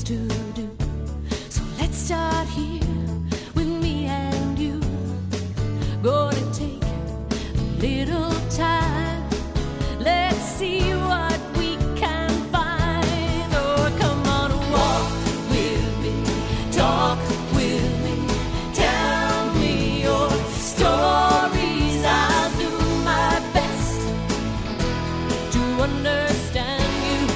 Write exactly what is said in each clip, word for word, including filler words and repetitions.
to do. So let's start here with me and you. Gonna take a little time. Let's see what we can find. Oh, come on, walk with me, talk with me, tell me your stories. I'll do my best to understand you.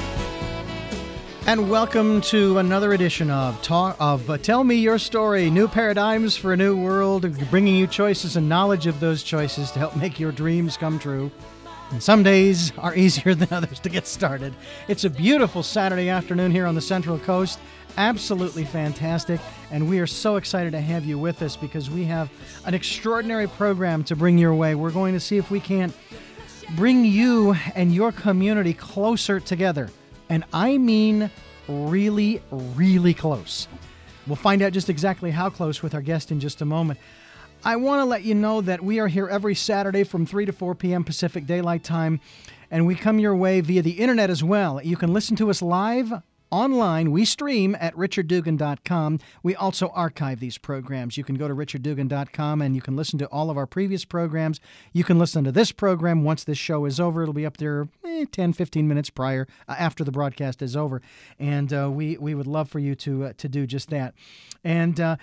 And welcome to another edition of Talk of uh, Tell Me Your Story, New Paradigms for a New World, bringing you choices and knowledge of those choices to help make your dreams come true. And some days are easier than others to get started. It's a beautiful Saturday afternoon here on the Central Coast. Absolutely fantastic. And we are so excited to have you with us because we have an extraordinary program to bring your way. We're going to see if we can't bring you and your community closer together. And I mean really, really close. We'll find out just exactly how close with our guest in just a moment. I want to let you know that we are here every Saturday from three to four p.m. Pacific Daylight Time, and we come your way via the internet as well. You can listen to us live online. We stream at richard dugan dot com. We also archive these programs. You can go to richard dugan dot com and you can listen to all of our previous programs. You can listen to this program once this show is over. It'll be up there eh, ten, fifteen minutes prior, uh, after the broadcast is over. And uh, we, we would love for you to, uh, to do just that. And uh,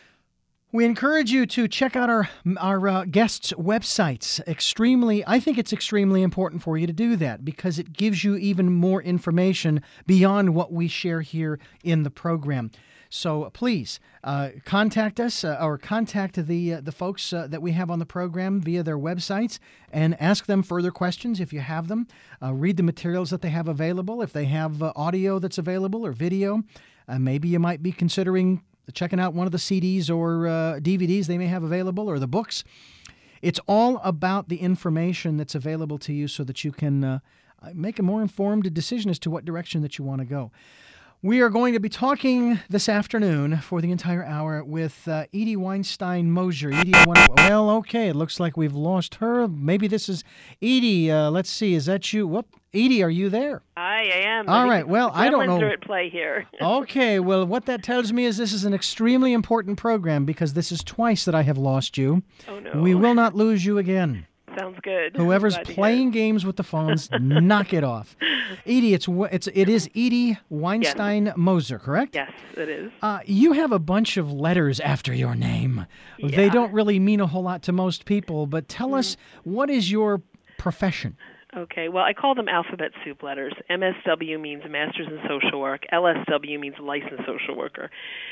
we encourage you to check out our our uh, guests' websites. Extremely, I think it's extremely important for you to do that because it gives you even more information beyond what we share here in the program. So please uh, contact us uh, or contact the uh, the folks uh, that we have on the program via their websites and ask them further questions if you have them. Uh, read the materials that they have available. If they have uh, audio that's available or video, uh, maybe you might be considering checking out one of the C Ds or uh, D V Ds they may have available or the books. It's all about the information that's available to you so that you can uh, make a more informed decision as to what direction that you want to go. We are going to be talking this afternoon for the entire hour with uh, Edie Weinstein Mosier. Edie, well, okay, it looks like we've lost her. Maybe this is Edie. Uh, let's see, is that you? Whoop. Edie, are you there? Hi, I am. All I right, well, I don't know. Are at play here. Okay, well, what that tells me is this is an extremely important program because this is twice that I have lost you. Oh, no. We will not lose you again. Sounds good. Whoever's playing games with the phones, knock it off. Edie, it's it's it is Edie Weinstein yes. Mosier, correct? Yes, it is. Uh, you have a bunch of letters after your name. Yeah. They don't really mean a whole lot to most people, but tell mm-hmm. us, what is your profession? Okay, well, I call them alphabet soup letters. M S W means Masters in Social Work. L S W means Licensed Social Worker.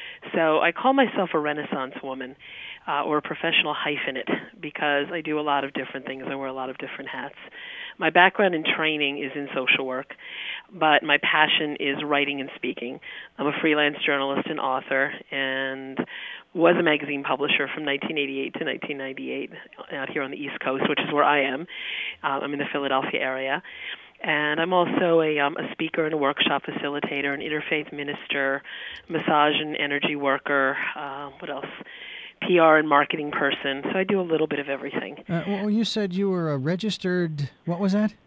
So I call myself a Renaissance woman uh, or a professional hyphenate because I do a lot of different things. I wear a lot of different hats. My background and training is in social work, but my passion is writing and speaking. I'm a freelance journalist and author and was a magazine publisher from nineteen eighty-eight to nineteen ninety-eight out here on the East Coast, which is where I am. Uh, I'm in the Philadelphia area. And I'm also a, um, a speaker and a workshop facilitator, an interfaith minister, massage and energy worker, uh, what else? P R and marketing person. So I do a little bit of everything. Uh, well, you said you were a registered, what was that?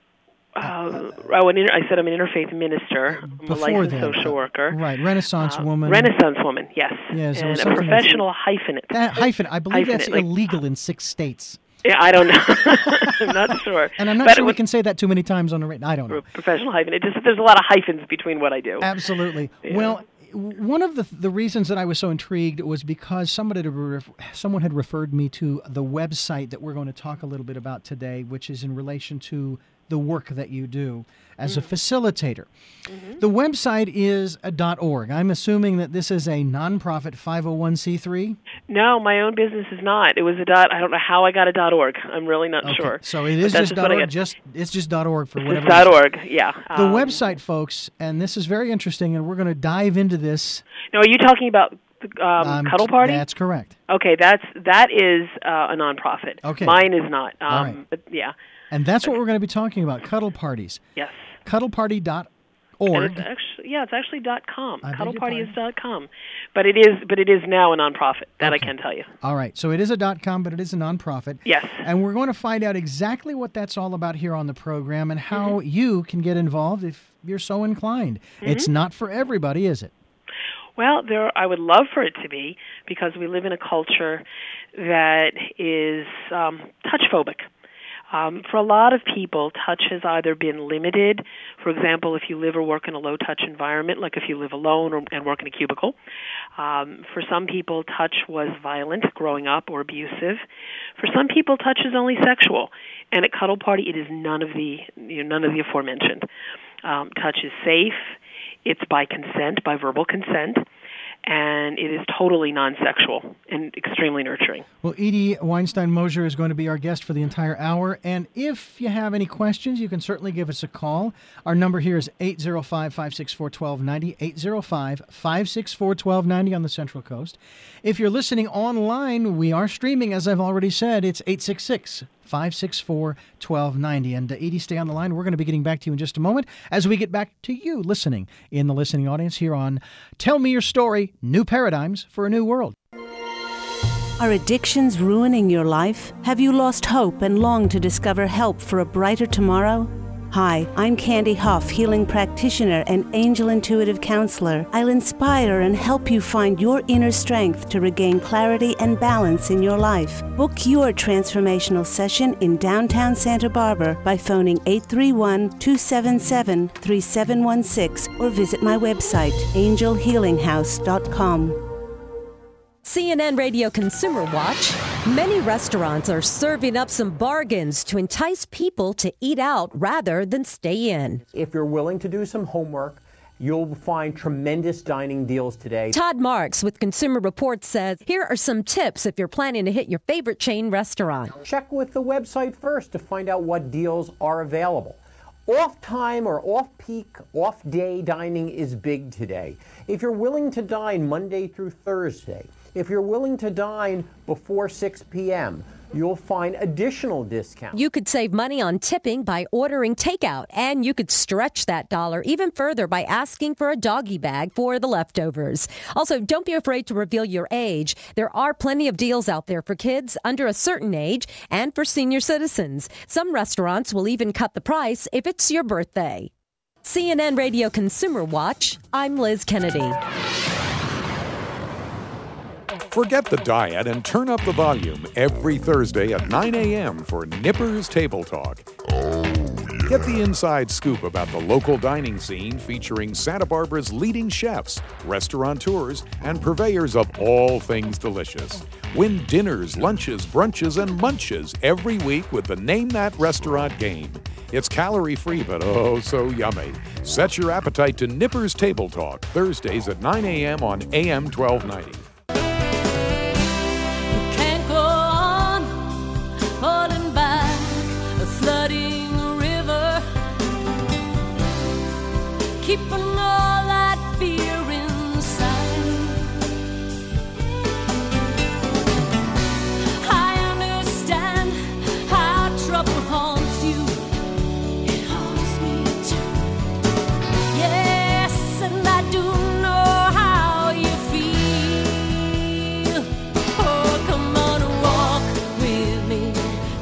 Uh, oh, an inter- I said I'm an interfaith minister. I'm a licensed then, social uh, worker. Right, Renaissance uh, woman. Renaissance woman, yes. Yes, and a professional hyphenate. That hyphen, I believe hyphenate, that's like, illegal in six states. Yeah, I don't know. I'm not sure. And I'm not but sure we was, can say that too many times on the radio. I don't know. Professional hyphen. It just there's a lot of hyphens between what I do. Absolutely. Yeah. Well, one of the the reasons that I was so intrigued was because somebody had ref- someone had referred me to the website that we're going to talk a little bit about today, which is in relation to the work that you do as mm-hmm. a facilitator. Mm-hmm. The website is a .org. I'm assuming that this is a nonprofit five oh one c three? No, my own business is not. It was a dot. I don't know how I got a .org. I'm really not okay. sure. So it is just, just .org. Just it's just .org for it's whatever. Just .org. Yeah. The um, website, folks, and this is very interesting, and we're going to dive into this. Now, are you talking about the um, um, Cuddle Party? That's correct. Okay, that's that is uh, a nonprofit. Okay. Mine is not. Um, All right. But yeah. And that's what we're going to be talking about, cuddle parties. Yes. cuddle party dot org. It's actually, yeah, it's actually dot .com. I cuddle party is pardon? dot .com. But it is but it is now a nonprofit. That Okay. I can tell you. All right. So it is a .com, but it is a nonprofit. Yes. And we're going to find out exactly what that's all about here on the program and how Mm-hmm. you can get involved if you're so inclined. Mm-hmm. It's not for everybody, is it? Well, there, I would love for it to be, because we live in a culture that is um, touch-phobic. Um, for a lot of people, touch has either been limited. For example, if you live or work in a low-touch environment, like if you live alone or, and work in a cubicle. Um, for some people, touch was violent growing up or abusive. For some people, touch is only sexual. And at Cuddle Party, it is none of the you know, none of the aforementioned. Um, touch is safe. It's by consent, by verbal consent. And it is totally non-sexual and extremely nurturing. Well, Edie Weinstein-Mosher is going to be our guest for the entire hour. And if you have any questions, you can certainly give us a call. Our number here is eight zero five, five six four, one two nine zero, eight zero five, five six four, one two nine zero on the Central Coast. If you're listening online, we are streaming, as I've already said. It's eight six six, five six four, one two nine zero. And uh, Edie, stay on the line. We're going to be getting back to you in just a moment as we get back to you listening in the listening audience here on Tell Me Your Story, New Paradigms for a New World. Are addictions ruining your life? Have you lost hope and long to discover help for a brighter tomorrow? Hi, I'm Candy Huff, healing practitioner and angel intuitive counselor. I'll inspire and help you find your inner strength to regain clarity and balance in your life. Book your transformational session in downtown Santa Barbara by phoning eight three one, two seven seven, three seven one six or visit my website, angel healing house dot com. C N N Radio Consumer Watch. Many restaurants are serving up some bargains to entice people to eat out rather than stay in. If you're willing to do some homework, you'll find tremendous dining deals today. Todd Marks with Consumer Reports says, here are some tips if you're planning to hit your favorite chain restaurant. Check with the website first to find out what deals are available. Off-time or off-peak, off-day dining is big today. If you're willing to dine Monday through Thursday, if you're willing to dine before six p.m., you'll find additional discounts. You could save money on tipping by ordering takeout, and you could stretch that dollar even further by asking for a doggy bag for the leftovers. Also, don't be afraid to reveal your age. There are plenty of deals out there for kids under a certain age and for senior citizens. Some restaurants will even cut the price if it's your birthday. C N N Radio Consumer Watch, I'm Liz Kennedy. Forget the diet and turn up the volume every Thursday at nine a.m. for Nippers Table Talk. Get the inside scoop about the local dining scene featuring Santa Barbara's leading chefs, restaurateurs, and purveyors of all things delicious. Win dinners, lunches, brunches, and munches every week with the Name That Restaurant game. It's calorie-free, but oh so yummy. Set your appetite to Nippers Table Talk, Thursdays at nine a.m. on A M twelve ninety. Falling back, a flooding river, keeping all that fear inside. I understand how trouble haunts you. It haunts me too. Yes, and I do know how you feel. Oh, come on and walk with me.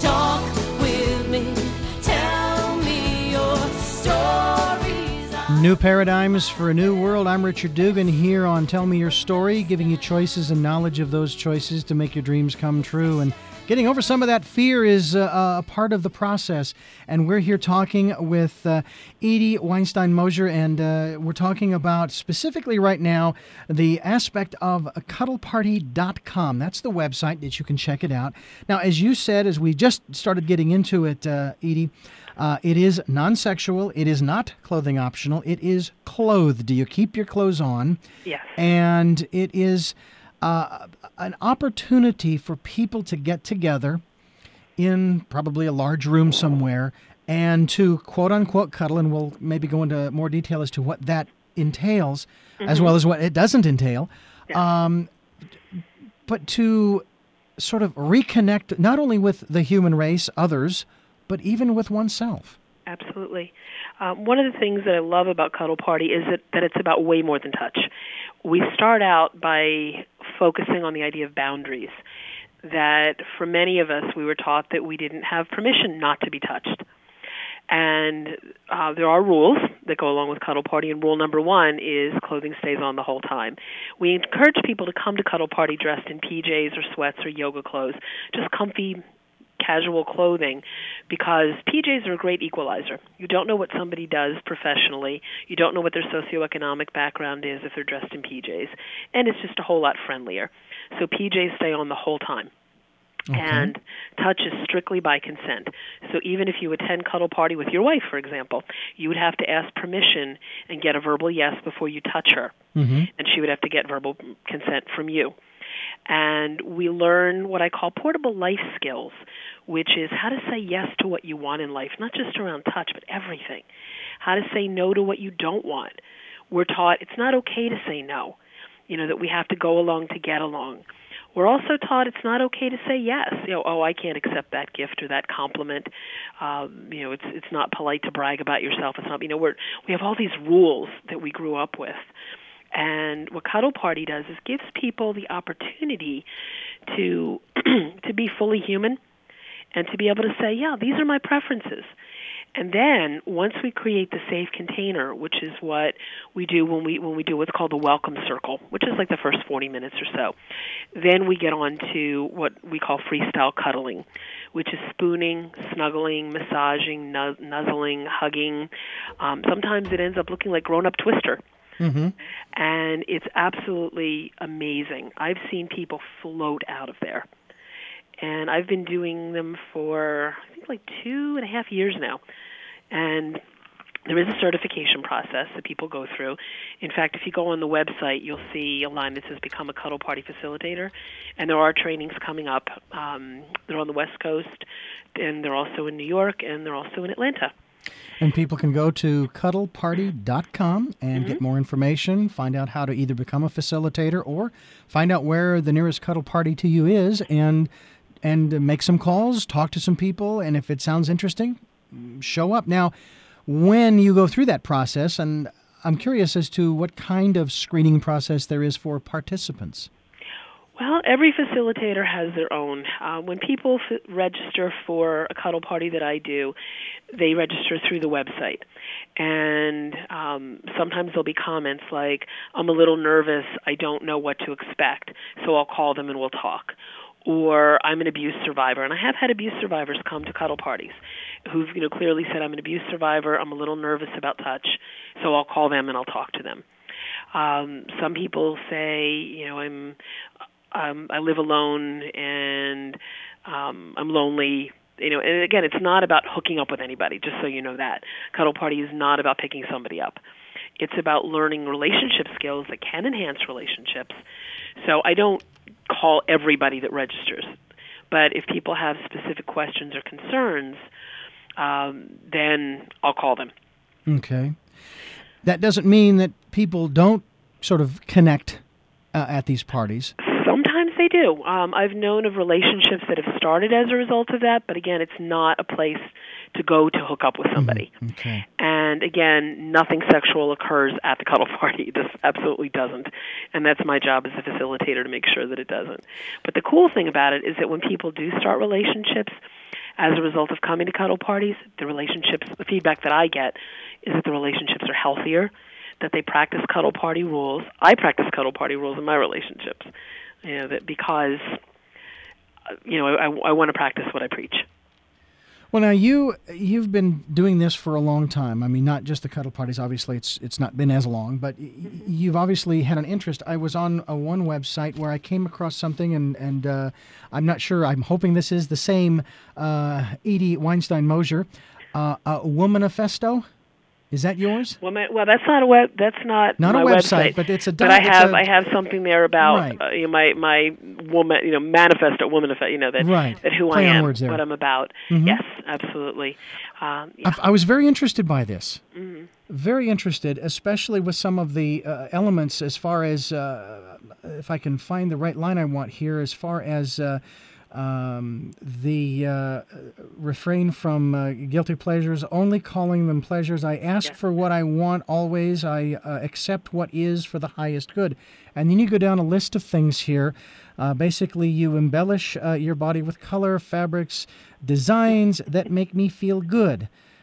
New Paradigms for a New World. I'm Richard Dugan here on Tell Me Your Story, giving you choices and knowledge of those choices to make your dreams come true. And getting over some of that fear is uh, a part of the process. And we're here talking with uh, Edie Weinstein-Mosher, and uh, we're talking about specifically right now the aspect of cuddle party dot com. That's the website that you can check it out. Now, as you said, as we just started getting into it, uh, Edie, Uh, it is non-sexual. It is not clothing optional. It is clothed. You keep your clothes on. Yes. And it is uh, an opportunity for people to get together in probably a large room somewhere and to quote-unquote cuddle, and we'll maybe go into more detail as to what that entails, mm-hmm. as well as what it doesn't entail. Yeah. Um, but to sort of reconnect not only with the human race, others, but even with oneself. Absolutely. Um, one of the things that I love about Cuddle Party is that, that it's about way more than touch. We start out by focusing on the idea of boundaries, that for many of us, we were taught that we didn't have permission not to be touched. And uh, there are rules that go along with Cuddle Party, and rule number one is clothing stays on the whole time. We encourage people to come to Cuddle Party dressed in P Js or sweats or yoga clothes, just comfy, casual clothing, because P Js are a great equalizer. You don't know what somebody does professionally. You don't know what their socioeconomic background is if they're dressed in P Js, and it's just a whole lot friendlier. So P Js stay on the whole time. Okay. And touch is strictly by consent. So even if you attend Cuddle Party with your wife, for example, you would have to ask permission and get a verbal yes before you touch her. Mm-hmm. And she would have to get verbal consent from you. And we learn what I call portable life skills, which is how to say yes to what you want in life, not just around touch, but everything. How to say no to what you don't want. We're taught it's not okay to say no, you know, that we have to go along to get along. We're also taught it's not okay to say yes. You know, oh, I can't accept that gift or that compliment. Um, you know, it's it's not polite to brag about yourself. It's not. You know, we're we have all these rules that we grew up with, and what Cuddle Party does is gives people the opportunity to to be fully human, and to be able to say, yeah, these are my preferences. And then once we create the safe container, which is what we do when we when we do what's called the welcome circle, which is like the first forty minutes or so, then we get on to what we call freestyle cuddling, which is spooning, snuggling, massaging, nuz- nuzzling, hugging. Um, sometimes it ends up looking like grown-up Twister. Mm-hmm. And it's absolutely amazing. I've seen people float out of there. And I've been doing them for, I think, like two and a half years now. And there is a certification process that people go through. In fact, if you go on the website, you'll see a line that says Become a Cuddle Party Facilitator. And there are trainings coming up. Um, they're on the West Coast, and they're also in New York, and they're also in Atlanta. And people can go to cuddle party dot com and mm-hmm. get more information, find out how to either become a facilitator or find out where the nearest Cuddle Party to you is, and and make some calls, talk to some people, and if it sounds interesting, show up. Now, when you go through that process, and I'm curious as to what kind of screening process there is for participants. Well, every facilitator has their own. Uh, when people f- register for a Cuddle Party that I do, they register through the website. And um, sometimes there'll be comments like, I'm a little nervous, I don't know what to expect, so I'll call them and we'll talk. Or I'm an abuse survivor, and I have had abuse survivors come to Cuddle Parties who've, you know, clearly said, I'm an abuse survivor, I'm a little nervous about touch, so I'll call them and I'll talk to them. Um, some people say, you know, I'm, um, I live alone and um, I'm lonely. You know, and again, it's not about hooking up with anybody, just so you know that. Cuddle Party is not about picking somebody up. It's about learning relationship skills that can enhance relationships. So I don't call everybody that registers. But if people have specific questions or concerns, um, then I'll call them. Okay. That doesn't mean that people don't sort of connect uh, at these parties. Sometimes they do. Um, I've known of relationships that have started as a result of that, but again, it's not a place to go to hook up with somebody. Mm-hmm. Okay. And again, nothing sexual occurs at the Cuddle Party. This absolutely doesn't. And that's my job as a facilitator to make sure that it doesn't. But the cool thing about it is that when people do start relationships as a result of coming to Cuddle Parties, the relationships, the feedback that I get is that the relationships are healthier, that they practice Cuddle Party rules. I practice Cuddle Party rules in my relationships, you know, that because, you know, I, I want to practice what I preach. Well, now you you've been doing this for a long time. I mean, not just the Cuddle Parties. Obviously, it's it's not been as long, but you've obviously had an interest. I was on a one website where I came across something, and and uh, I'm not sure. I'm hoping this is the same. Uh, Edie Weinstein Mosier, uh, a Womanifesto. Is that yours? Well, my, well, that's not a web. That's not, not my a website, website. But it's a. But I have a, I have something there about right. uh, you know, my my woman you know manifesto woman you know that right. that who Play I on am, words there. what I'm about. Mm-hmm. Yes, absolutely. Um, yeah. I, I was very interested by this. Mm-hmm. Very interested, especially with some of the uh, elements as far as uh, if I can find the right line I want here, as far as. Uh, Um, the uh, refrain from uh, guilty pleasures, only calling them pleasures. I ask yes. for what I want always. I uh, accept what is for the highest good. And then you go down a list of things here. Uh, basically, you embellish uh, your body with color, fabrics, designs that make me feel good.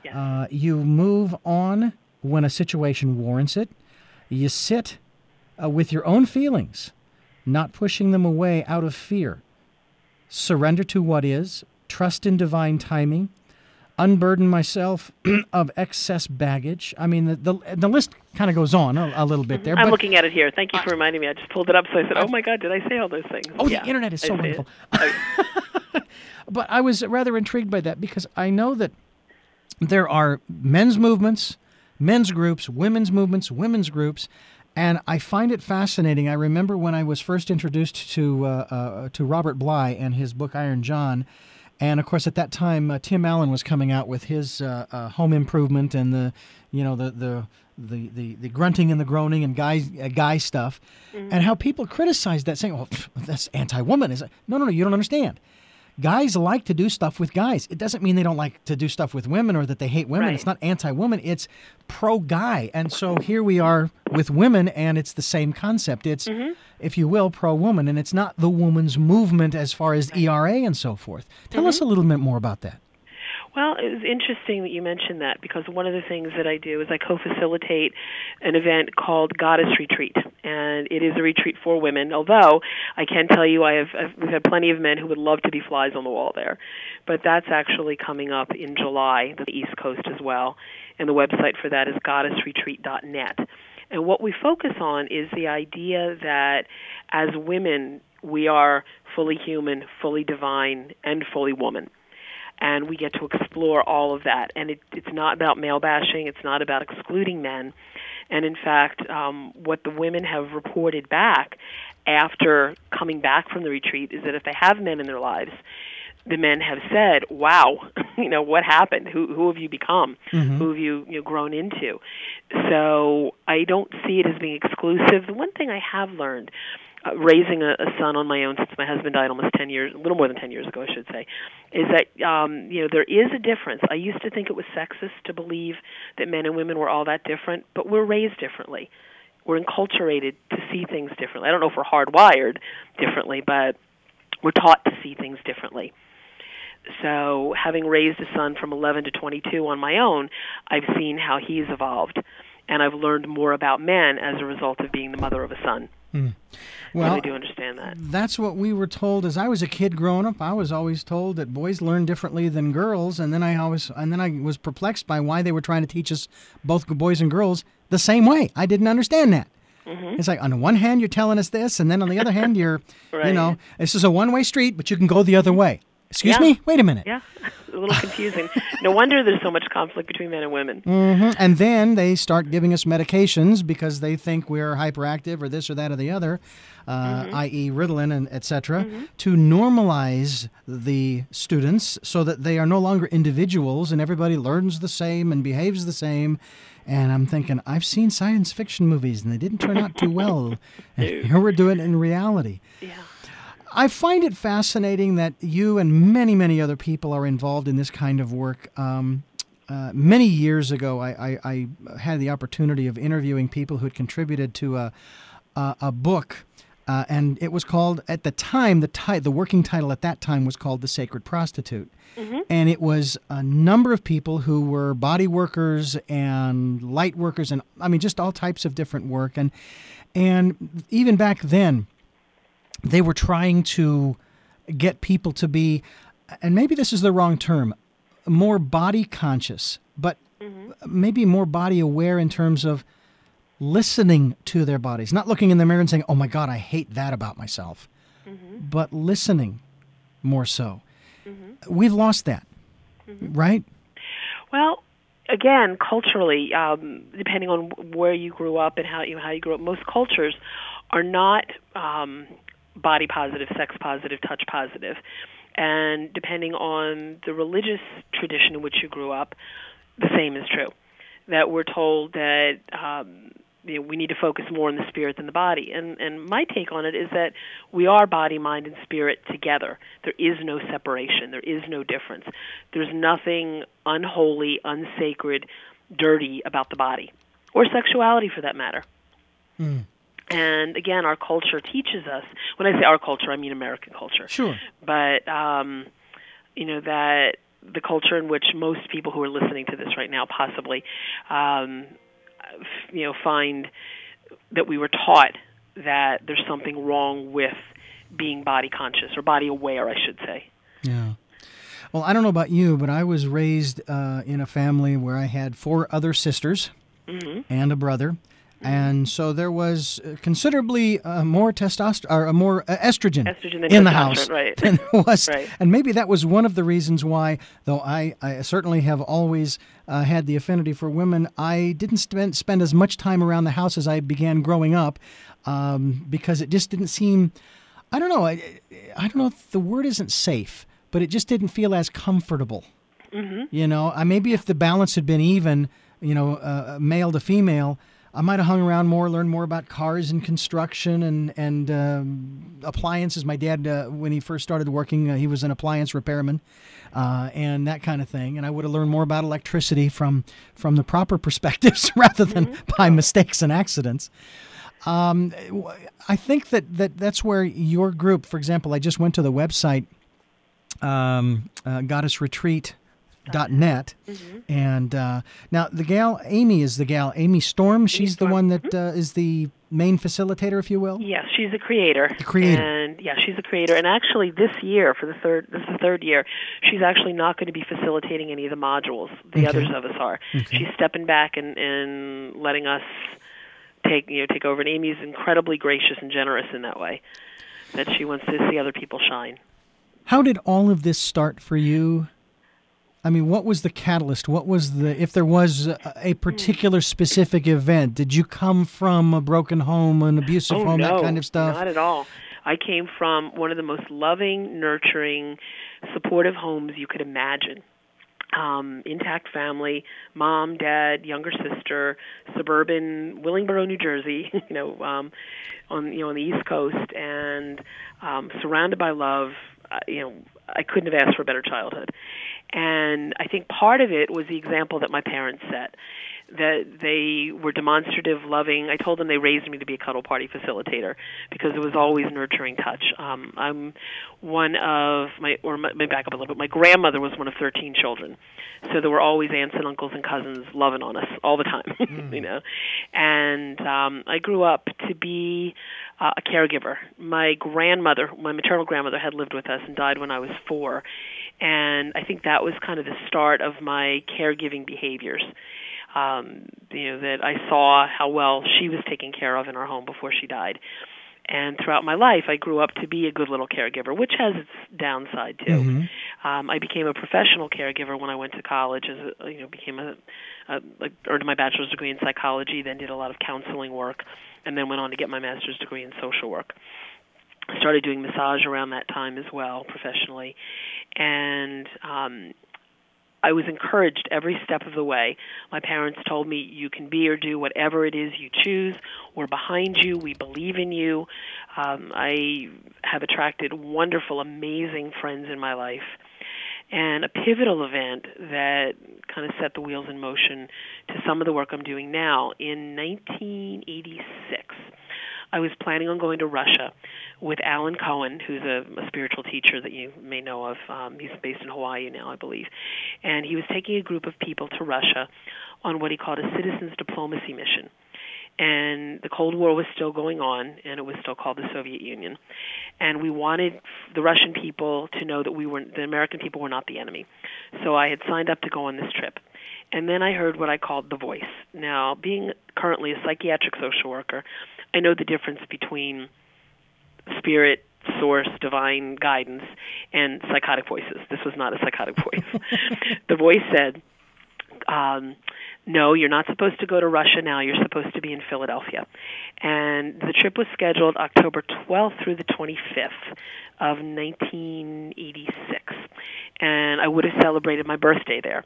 Yes. Uh, you move on when a situation warrants it. You sit uh, with your own feelings, not pushing them away out of fear. Surrender to what is, trust in divine timing, unburden myself of excess baggage. I mean, the the, the list kind of goes on a, a little bit there. I'm but looking at it here. Thank you for reminding me. I just pulled it up, so I said, oh, my God, did I say all those things? Oh, yeah, the internet is I so see wonderful. it. Oh, But I was rather intrigued by that because I know that there are men's movements, men's groups, women's movements, women's groups, and I find it fascinating. I remember when I was first introduced to uh, uh, to Robert Bly and his book Iron John, and of course at that time uh, Tim Allen was coming out with his uh, uh, home improvement and the you know the the the the, the grunting and the groaning and guy uh, guy stuff, mm-hmm. and how people criticized that, saying, "Well, that's anti-woman." Is no, no, no, you don't understand. Guys like to do stuff with guys. It doesn't mean they don't like to do stuff with women or that they hate women. Right. It's not anti-woman. It's pro-guy. And so here we are with women, and it's the same concept. It's, mm-hmm. if you will, pro-woman, and it's not the woman's movement as far as E R A and so forth. Tell mm-hmm. us a little bit more about that. Well, it was interesting that you mentioned that because one of the things that I do is I co-facilitate an event called Goddess Retreat, and it is a retreat for women, although I can tell you I have I've, we've had plenty of men who would love to be flies on the wall there, but that's actually coming up in July, the East Coast as well, and the website for that is goddess retreat dot net. And what we focus on is the idea that as women, we are fully human, fully divine, and fully woman. And we get to explore all of that. And it, it's not about male bashing. It's not about excluding men. And in fact, um, what the women have reported back after coming back from the retreat is that if they have men in their lives, the men have said, wow, you know, what happened? Who who have you become? Mm-hmm. Who have you, you know, grown into? So I don't see it as being exclusive. The one thing I have learned, Uh, raising a, a son on my own since my husband died almost ten years, a little more than ten years ago, I should say, is that, um, you know, there is a difference. I used to think it was sexist to believe that men and women were all that different, but we're raised differently. We're enculturated to see things differently. I don't know if we're hardwired differently, but we're taught to see things differently. So having raised a son from eleven to twenty-two on my own, I've seen how he's evolved, and I've learned more about men as a result of being the mother of a son. Mm. Well, I do understand that. That's what we were told as I was a kid growing up. I was always told that boys learn differently than girls, and then I always and then I was perplexed by why they were trying to teach us both boys and girls the same way. I didn't understand that. Mm-hmm. It's like on the one hand you're telling us this, and then on the other hand you're, right. you know, this is a one-way street, but you can go the other way. Excuse yeah. me? Wait a minute. Yeah, a little confusing. No wonder there's so much conflict between men and women. Mm-hmm. And then they start giving us medications because they think we're hyperactive or this or that or the other, uh, mm-hmm. that is. Ritalin and et cetera, mm-hmm. to normalize the students so that they are no longer individuals and everybody learns the same and behaves the same. And I'm thinking, I've seen science fiction movies and they didn't turn out too well. And here we're doing it in reality. Yeah. I find it fascinating that you and many, many other people are involved in this kind of work. Um, uh, many years ago, I, I, I had the opportunity of interviewing people who had contributed to a, a, a book, uh, and it was called, at the time, the, ti- the working title at that time was called The Sacred Prostitute. Mm-hmm. And it was a number of people who were body workers and light workers and, I mean, just all types of different work. And and even back then, they were trying to get people to be, and maybe this is the wrong term, more body conscious, but mm-hmm. maybe more body aware in terms of listening to their bodies, not looking in the mirror and saying, oh my God, I hate that about myself, mm-hmm. but listening more so. Mm-hmm. We've lost that, mm-hmm. right? Well, again, culturally, um, depending on where you grew up and how you, how you grew up, most cultures are not um, body positive, sex positive, touch positive. And depending on the religious tradition in which you grew up, the same is true. That we're told that um, you know, we need to focus more on the spirit than the body. And, and my take on it is that we are body, mind, and spirit together. There is no separation. There is no difference. There's nothing unholy, unsacred, dirty about the body, or sexuality for that matter. Mm. And again, our culture teaches us, when I say our culture, I mean American culture. Sure. But, um, you know, that the culture in which most people who are listening to this right now possibly, um, you know, find that we were taught that there's something wrong with being body conscious or body aware, I should say. Yeah. Well, I don't know about you, but I was raised uh, in a family where I had four other sisters mm-hmm. and a brother. And so there was considerably uh, more testosterone, or more uh, estrogen, estrogen in the house right. than there was. Right. And maybe that was one of the reasons why, though I, I certainly have always uh, had the affinity for women, I didn't spend, spend as much time around the house as I began growing up um, because it just didn't seem, I don't know, I, I don't know if the word isn't safe, but it just didn't feel as comfortable. Mm-hmm. You know, I, maybe if the balance had been even, you know, uh, male to female, I might have hung around more, learned more about cars and construction and and um, appliances. My dad, uh, when he first started working, uh, he was an appliance repairman uh, and that kind of thing. And I would have learned more about electricity from from the proper perspectives rather than mm-hmm. by mistakes and accidents. Um, I think that, that that's where your group, for example, I just went to the website, um, uh, goddess retreat dot net mm-hmm. and uh, now the gal Amy is the gal Amy Storm. She's Storm. the one that uh, is the main facilitator, if you will. Yes, she's a creator. The creator, and yeah, she's a creator. And actually, this year for the third, this is the third year, she's actually not going to be facilitating any of the modules. The okay. others of us are. Okay. She's stepping back and, and letting us take you know take over. And Amy's incredibly gracious and generous in that way, that she wants to see other people shine. How did all of this start for you? I mean, what was the catalyst? What was the, if there was a, a particular specific event, did you come from a broken home, an abusive oh, home, no, that kind of stuff? Not at all. I came from one of the most loving, nurturing, supportive homes you could imagine. Um, intact family, mom, dad, younger sister, suburban Willingboro, New Jersey, you know, um, on you know on the East Coast, and um, surrounded by love. Uh, you know, I couldn't have asked for a better childhood. And I think part of it was the example that my parents set, that they were demonstrative, loving. I told them they raised me to be a cuddle party facilitator because it was always nurturing touch. Um, I'm one of my, or my, my back up a little bit, my grandmother was one of thirteen children. So there were always aunts and uncles and cousins loving on us all the time, mm. you know. And um, I grew up to be uh, a caregiver. My grandmother, my maternal grandmother, had lived with us and died when I was four. And I think that was kind of the start of my caregiving behaviors. Um, you know, that I saw how well she was taken care of in our home before she died. And throughout my life, I grew up to be a good little caregiver, which has its downside too. Mm-hmm. Um, I became a professional caregiver when I went to college. As a, you know, became a, a like, earned my bachelor's degree in psychology, then did a lot of counseling work, and then went on to get my master's degree in social work. I started doing massage around that time as well, professionally, and um, I was encouraged every step of the way. My parents told me, you can be or do whatever it is you choose. We're behind you. We believe in you. Um, I have attracted wonderful, amazing friends in my life. And a pivotal event that kind of set the wheels in motion to some of the work I'm doing now, in nineteen eighty-six, I was planning on going to Russia with Alan Cohen, who's a, a spiritual teacher that you may know of. Um, he's based in Hawaii now, I believe. And he was taking a group of people to Russia on what he called a citizens diplomacy mission. And the Cold War was still going on, and it was still called the Soviet Union. And we wanted the Russian people to know that we were, the American people were not the enemy. So I had signed up to go on this trip. And then I heard what I called the voice. Now, being currently a psychiatric social worker, I know the difference between spirit, source, divine guidance, and psychotic voices. This was not a psychotic voice. The voice said, um, no, you're not supposed to go to Russia now. You're supposed to be in Philadelphia. And the trip was scheduled October twelfth through the twenty-fifth of nineteen eighty-six. And I would have celebrated my birthday there.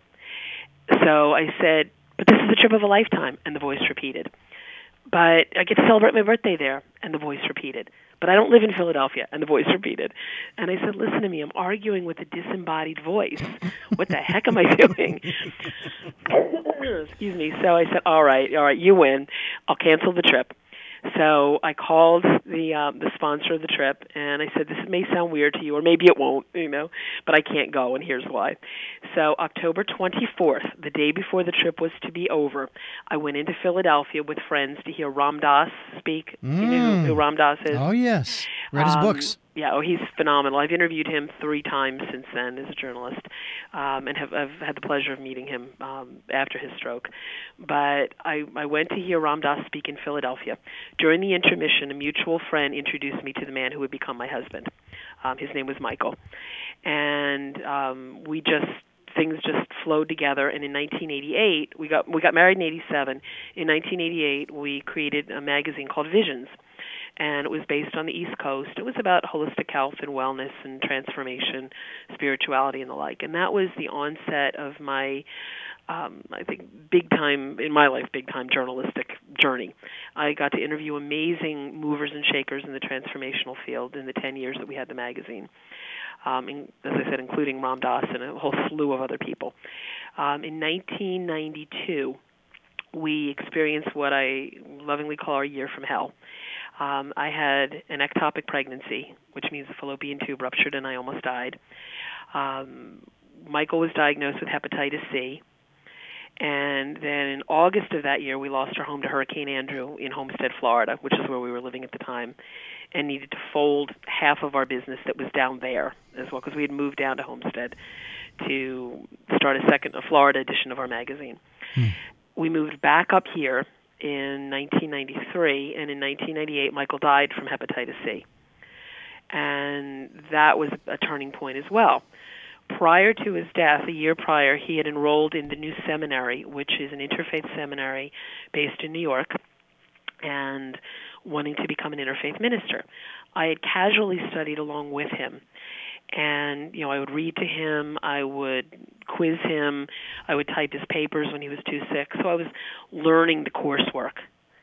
So I said, but this is the trip of a lifetime. And the voice repeated. But I get to celebrate my birthday there, and the voice repeated. But I don't live in Philadelphia, and the voice repeated. And I said, listen to me, I'm arguing with a disembodied voice. What the heck am I doing? Excuse me. So I said, all right, all right, you win. I'll cancel the trip. So I called the um, the sponsor of the trip, and I said, this may sound weird to you, or maybe it won't, you know, but I can't go, and here's why. So October twenty-fourth, the day before the trip was to be over, I went into Philadelphia with friends to hear Ram Dass speak. Mm. You know who, who Ram Dass is? Oh, yes. Read his Um, books. Yeah, oh, he's phenomenal. I've interviewed him three times since then as a journalist, um, and have I've had the pleasure of meeting him um, after his stroke. But I, I went to hear Ram Dass speak in Philadelphia. During the intermission, a mutual friend introduced me to the man who would become my husband. Um, his name was Michael, and um, we just things just flowed together. And in nineteen eighty-eight, we got we got married in eighty-seven. In nineteen eighty-eight, we created a magazine called Visions. And it was based on the East Coast. It was about holistic health and wellness and transformation, spirituality, and the like. And that was the onset of my, um, I think, big time, in my life, big time journalistic journey. I got to interview amazing movers and shakers in the transformational field in the ten years that we had the magazine. Um, in, as I said, including Ram Dass and a whole slew of other people. Um, in nineteen ninety-two, we experienced what I lovingly call our year from hell. Um, I had an ectopic pregnancy, which means the fallopian tube ruptured and I almost died. Um, Michael was diagnosed with hepatitis C. And then in August of that year, we lost our home to Hurricane Andrew in Homestead, Florida, which is where we were living at the time, and needed to fold half of our business that was down there as well, because we had moved down to Homestead to start a second, a Florida edition of our magazine. Hmm. We moved back up here in nineteen ninety-three, and in nineteen ninety-eight, Michael died from hepatitis C. And that was a turning point as well. Prior to his death, a year prior, he had enrolled in the New Seminary, which is an interfaith seminary based in New York, and wanting to become an interfaith minister. I had casually studied along with him. And, you know, I would read to him, I would quiz him, I would type his papers when he was too sick. So I was learning the coursework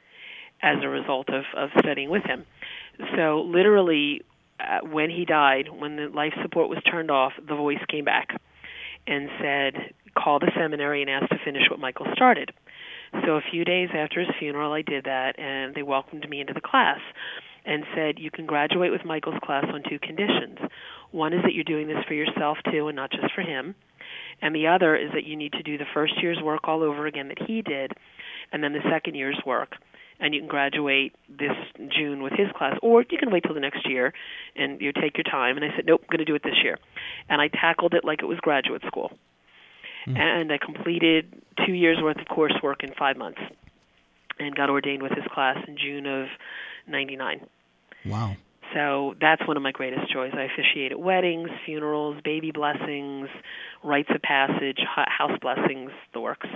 as a result of, of studying with him. So literally, uh, when he died, when the life support was turned off, the voice came back and said, call the seminary and ask to finish what Michael started. So a few days after his funeral, I did that, and they welcomed me into the class and said, you can graduate with Michael's class on two conditions. One is that you're doing this for yourself, too, and not just for him. And the other is that you need to do the first year's work all over again that he did, and then the second year's work. And you can graduate this June with his class, or you can wait till the next year and you take your time. And I said, nope, I'm going to do it this year. And I tackled it like it was graduate school. Mm. And I completed two years' worth of coursework in five months and got ordained with his class in June of ninety-nine. Wow. So that's one of my greatest joys. I officiated weddings, funerals, baby blessings, rites of passage, house blessings, the works.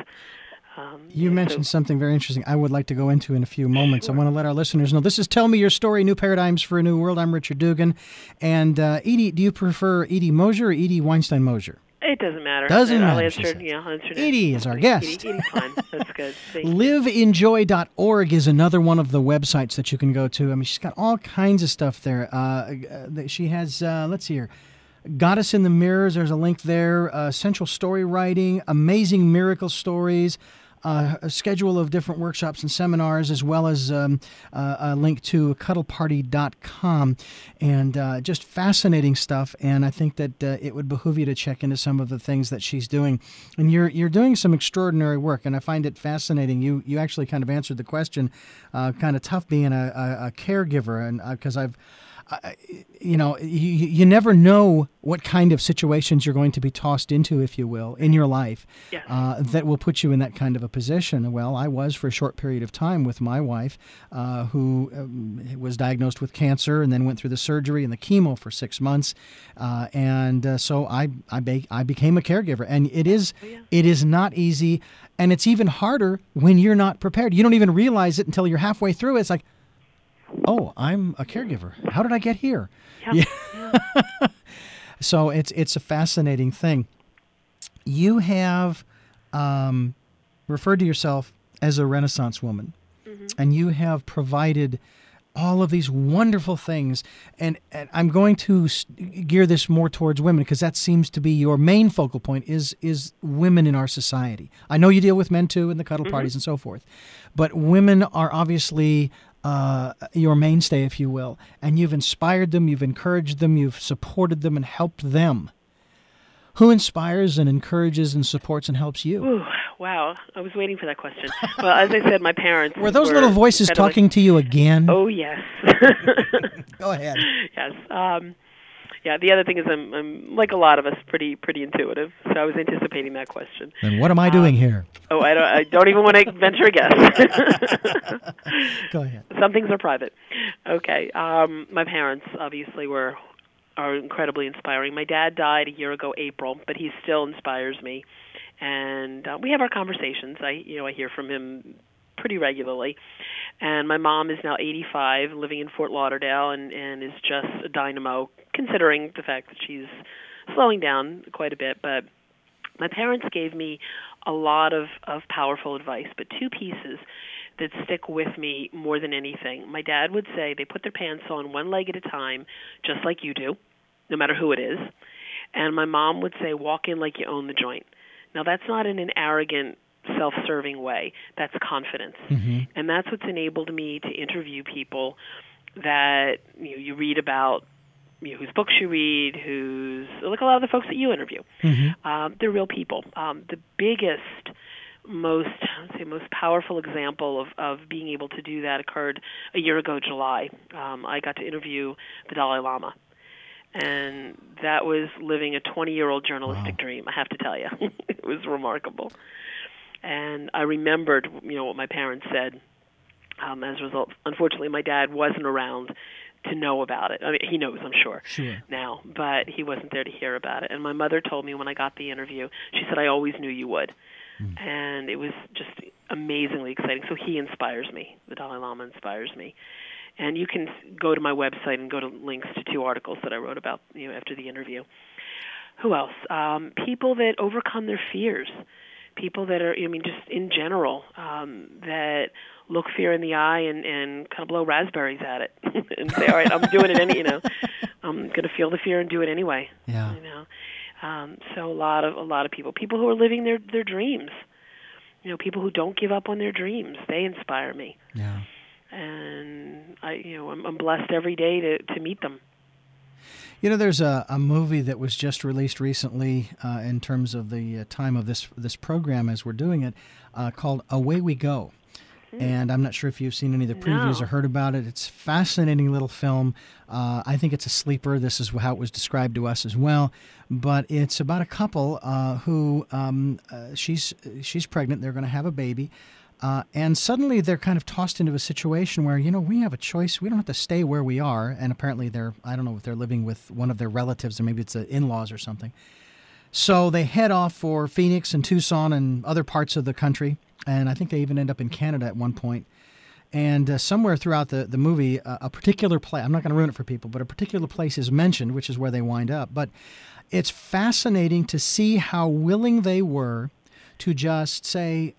Um, you mentioned so, something very interesting I would like to go into in a few moments. Sure. I want to let our listeners know. This is Tell Me Your Story, New Paradigms for a New World. I'm Richard Dugan. And uh, Edie, do you prefer Edie Mosier or Edie Weinstein-Mosier? It doesn't matter. Doesn't I'll matter. Answer, yeah, I'll answer Edie is our guest. Edie, Edie's fine. That's good. live in joy dot org is another one of the websites that you can go to. I mean, she's got all kinds of stuff there. Uh, she has, uh, let's see here, Goddess in the Mirrors. There's a link there. Uh, Central Story Writing, Amazing Miracle Stories, Uh, a schedule of different workshops and seminars, as well as um, uh, a link to cuddle party dot com, and uh, just fascinating stuff. And I think that uh, it would behoove you to check into some of the things that she's doing. And you're you're doing some extraordinary work, and I find it fascinating. You you actually kind of answered the question, uh, kind of tough being a, a, a caregiver, and because uh, I've. Uh, you know, you, you never know what kind of situations you're going to be tossed into, if you will, in your life, yes. uh, that will put you in that kind of a position. Well, I was for a short period of time with my wife, uh, who um, was diagnosed with cancer and then went through the surgery and the chemo for six months. Uh, and uh, so I I, be- I became a caregiver. And it is, oh, yeah. it is not easy. And it's even harder when you're not prepared. You don't even realize it until you're halfway through. It's like, oh, I'm a caregiver. How did I get here? Yeah. yeah. So it's it's a fascinating thing. You have um, referred to yourself as a Renaissance woman, mm-hmm. and you have provided all of these wonderful things. And, and I'm going to gear this more towards women because that seems to be your main focal point is is women in our society. I know you deal with men too in the cuddle mm-hmm. parties and so forth, but women are obviously uh, your mainstay, if you will, and you've inspired them, you've encouraged them, you've supported them and helped them. Who inspires and encourages and supports and helps you? Ooh, wow. I was waiting for that question. Well, as I said, my parents Were those were little voices kind of talking like, to you again? Oh, yes. Go ahead. Yes. Um, yeah, the other thing is I'm, I'm, like a lot of us, pretty pretty intuitive, so I was anticipating that question. Then what am I doing um, here? Oh, I don't, I don't even want to venture a guess. Go ahead. Some things are private. Okay. Um, my parents, obviously, were are incredibly inspiring. My dad died a year ago, April, but he still inspires me. And uh, we have our conversations. I, you know, I hear from him pretty regularly. And my mom is now eighty-five, living in Fort Lauderdale, and, and is just a dynamo, considering the fact that she's slowing down quite a bit. But my parents gave me a lot of, of powerful advice, but two pieces that stick with me more than anything. My dad would say they put their pants on one leg at a time, just like you do, no matter who it is. And my mom would say, walk in like you own the joint. Now, that's not in an arrogant, self-serving way. That's confidence. Mm-hmm. And that's what's enabled me to interview people that you know, you read about, you know, whose books you read, who's like a lot of the folks that you interview. Mm-hmm. Um, they're real people. Um, the biggest, most I'd say most powerful example of, of being able to do that occurred a year ago, July. Um, I got to interview the Dalai Lama. And that was living a twenty-year-old journalistic wow. dream, I have to tell you. It was remarkable. And I remembered, you know, what my parents said. Um, as a result, unfortunately, my dad wasn't around to know about it. I mean, he knows, I'm sure, sure, now, but he wasn't there to hear about it. And my mother told me when I got the interview, she said, I always knew you would. Mm. And it was just amazingly exciting. So he inspires me. The Dalai Lama inspires me. And you can go to my website and go to links to two articles that I wrote about, you know, after the interview. Who else? Um, people that overcome their fears. People that are, I mean, just in general, um, that look fear in the eye and, and kind of blow raspberries at it and say, all right, I'm doing it any, you know, I'm going to feel the fear and do it anyway. Yeah. You know, um, so a lot of a lot of people, people who are living their their dreams. You know, people who don't give up on their dreams. They inspire me. Yeah. And I, you know, I'm, I'm blessed every day to, to meet them. You know, there's a, a movie that was just released recently uh, in terms of the uh, time of this this program as we're doing it, uh, called Away We Go. Mm. And I'm not sure if you've seen any of the previews no. or heard about it. It's a fascinating little film. Uh, I think it's a sleeper. This is how it was described to us as well. But it's about a couple uh, who um, uh, she's she's pregnant. They're going to have a baby. Uh, and suddenly they're kind of tossed into a situation where, you know, we have a choice. We don't have to stay where we are. And apparently they're, I don't know if they're living with one of their relatives or maybe it's the in-laws or something. So they head off for Phoenix and Tucson and other parts of the country. And I think they even end up in Canada at one point. And uh, somewhere throughout the, the movie, uh, a particular place, I'm not going to ruin it for people, but a particular place is mentioned, which is where they wind up. But it's fascinating to see how willing they were to just say,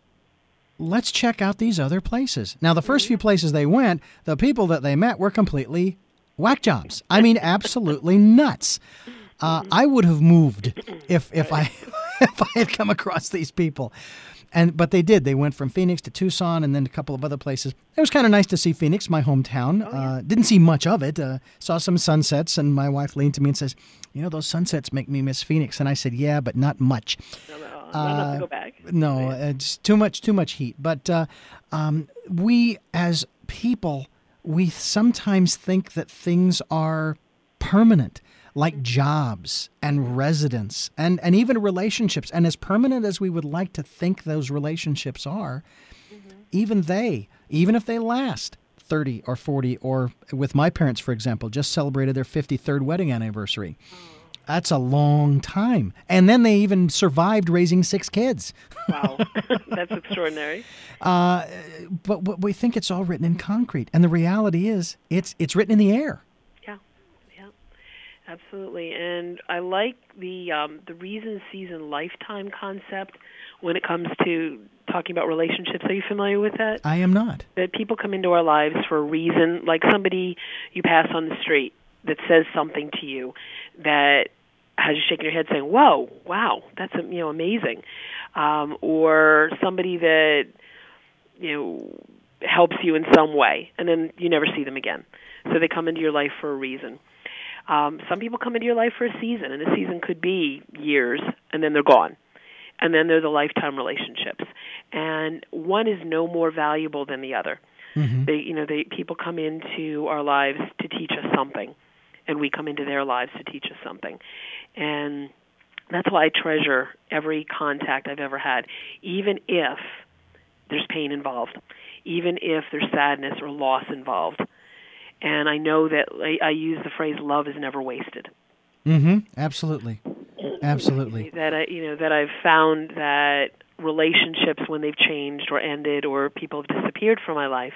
let's check out these other places. Now, the first few places they went, the people that they met were completely whack jobs. I mean, absolutely nuts. Uh, I would have moved if if I if I had come across these people. And but they did. They went from Phoenix to Tucson and then a couple of other places. It was kind of nice to see Phoenix, my hometown. Oh, yeah. uh, didn't see much of it. Uh, saw some sunsets, and my wife leaned to me and says, you know, those sunsets make me miss Phoenix. And I said, yeah, but not much. No, no. Not enough to go back. Uh, no, it's too much, too much heat. But uh, um, we, as people, we sometimes think that things are permanent, like mm-hmm. jobs and residence and, and even relationships. And as permanent as we would like to think those relationships are, mm-hmm. even they, even if they last thirty or forty, or with my parents, for example, just celebrated their fifty-third wedding anniversary. Oh. That's a long time. And then they even survived raising six kids. Wow. That's extraordinary. Uh, but, but we think it's all written in concrete. And the reality is it's it's written in the air. Yeah. Yeah. Absolutely. And I like the um, the reason, season, lifetime concept when it comes to talking about relationships. Are you familiar with that? I am not. That people come into our lives for a reason, like somebody you pass on the street that says something to you that has you shaking your head saying, whoa, wow, that's, you know, amazing. Um, or somebody that, you know, helps you in some way, and then you never see them again. So they come into your life for a reason. Um, some people come into your life for a season, and a season could be years, and then they're gone. And then they're the lifetime relationships. And one is no more valuable than the other. Mm-hmm. They, you know, they people come into our lives to teach us something, and we come into their lives to teach us something. And that's why I treasure every contact I've ever had, even if there's pain involved, even if there's sadness or loss involved. And I know that I, I use the phrase "love is never wasted." Mm-hmm. Absolutely, absolutely. That I, you know, that I've found that relationships, when they've changed or ended, or people have disappeared from my life,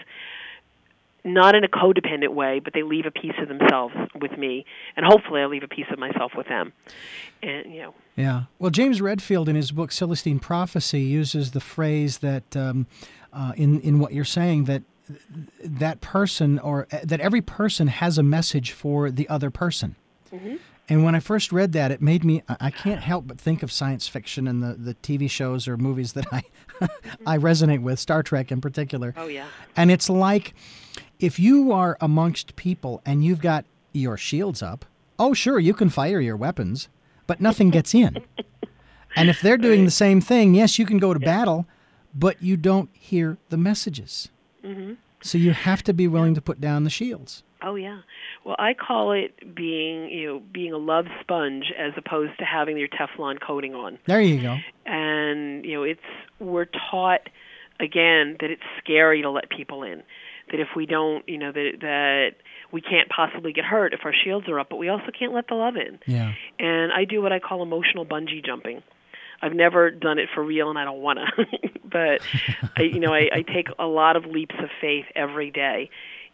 not in a codependent way, but they leave a piece of themselves with me, and hopefully I leave a piece of myself with them. And you know. Yeah. Well, James Redfield, in his book Celestine Prophecy, uses the phrase that um, uh, in in what you're saying, that that person, or uh, that every person has a message for the other person. Mm-hmm. And when I first read that, it made me, I can't help but think of science fiction and the, the T V shows or movies that I I resonate with, Star Trek in particular. Oh, yeah. And it's like, if you are amongst people and you've got your shields up, oh, sure, you can fire your weapons, but nothing gets in. And if they're doing right. the same thing, yes, you can go to yeah. battle, but you don't hear the messages. Mm-hmm. So you have to be willing yeah. to put down the shields. Oh, yeah. Well, I call it being, you know, being a love sponge as opposed to having your Teflon coating on. There you go. And, you know, it's, we're taught, again, that it's scary to let people in. That if we don't, you know, that that we can't possibly get hurt if our shields are up, but we also can't let the love in. Yeah. And I do what I call emotional bungee jumping. I've never done it for real, and I don't want to. But, I, you know, I, I take a lot of leaps of faith every day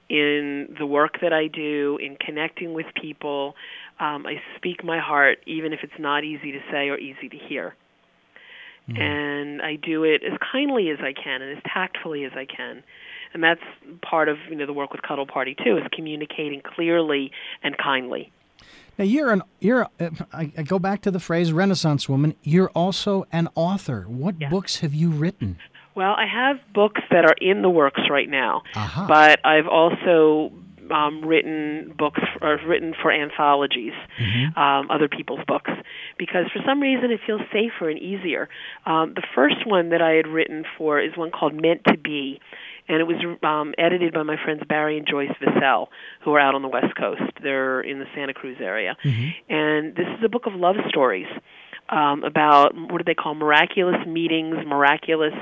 in the work that I do, in connecting with people. Um, I speak my heart, even if it's not easy to say or easy to hear. Mm. And I do it as kindly as I can and as tactfully as I can. And that's part of, you know, the work with Cuddle Party, too, is communicating clearly and kindly. Now, you're an you're. Uh, I, I go back to the phrase Renaissance woman. You're also an author. What yeah. books have you written? Well, I have books that are in the works right now, uh-huh. but I've also um, written books or written for anthologies, mm-hmm. um, other people's books, because for some reason it feels safer and easier. Um, the first one that I had written for is one called Meant to Be, and it was um, edited by my friends Barry and Joyce Vissell, who are out on the West Coast. They're in the Santa Cruz area. Mm-hmm. And this is a book of love stories um, about, what do they call, miraculous meetings, miraculous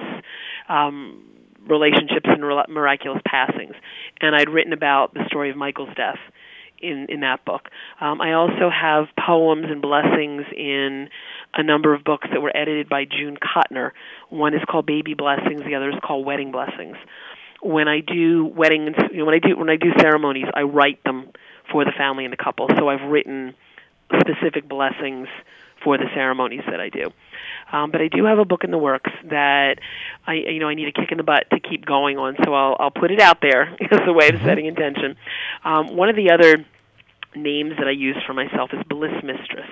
um, relationships, and miraculous passings. And I'd written about the story of Michael's death in, in that book. Um, I also have poems and blessings in a number of books that were edited by June Kotner. One is called Baby Blessings, the other is called Wedding Blessings. When I do weddings, you know, when I do when I do ceremonies, I write them for the family and the couple. So I've written specific blessings for the ceremonies that I do. Um, but I do have a book in the works that I, you know, I need a kick in the butt to keep going on. So I'll I'll put it out there as a way of setting intention. Um, one of the other names that I use for myself is Bliss Mistress.